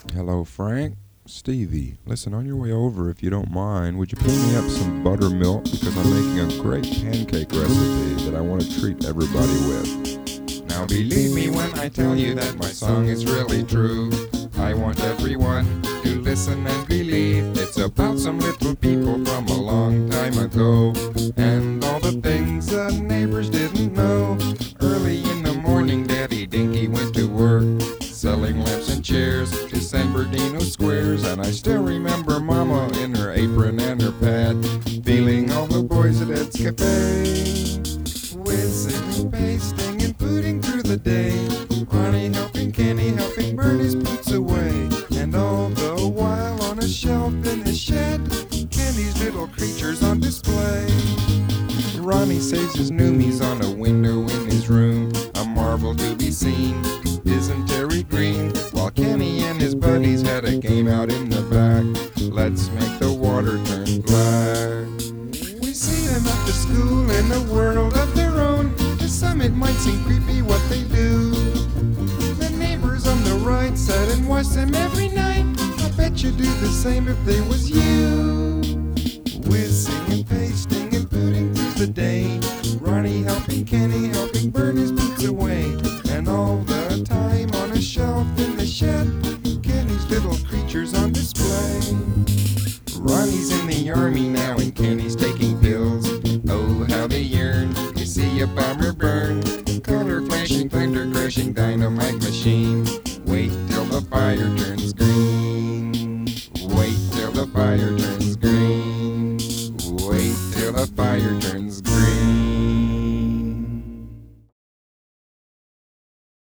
Hello, Frank. Stevie, listen, on your way over, if you don't mind, would you pull me up some buttermilk? Because I'm making a great pancake recipe that I want to treat everybody with. Now, believe me when I tell you that my song is really true. I want everyone to listen and believe. It's about some little people from a long time ago, and all the things the neighbors didn't know. Early in the morning, Daddy Dinky went to work, selling lamps and chairs to San Bernardino squares. And I still remember Mama in her apron and her pad, feeling all the boys at Ed's Cafe, whizzing and pasting and putting through the day. Ronnie helping Kenny, helping burn his boots away. And all the while on a shelf in his shed, Kenny's little creatures on display. Ronnie saves his noomies on a window in his room, a marvel to be seen. Isn't Terry Green? While Kenny and his buddies had a game out in the back. Let's make the water turn black. We see them after school in a world of their own. To some it might seem creepy what they do. The neighbors on the right side and watch them every night. I bet you'd do the same if they was you. Whizzing and pasting and putting through the day. Ronnie helping Kenny, helping burn his boots away. And all the time on a shelf in the shed, Kenny's little creatures on display. Ronnie's in the army now and Kenny's taking pills. Oh, how they yearn to see a bomber burn. Color flashing, thunder crashing, dynamite machine. Wait till the fire turns green. Wait till the fire turns green. Wait till the fire turns green.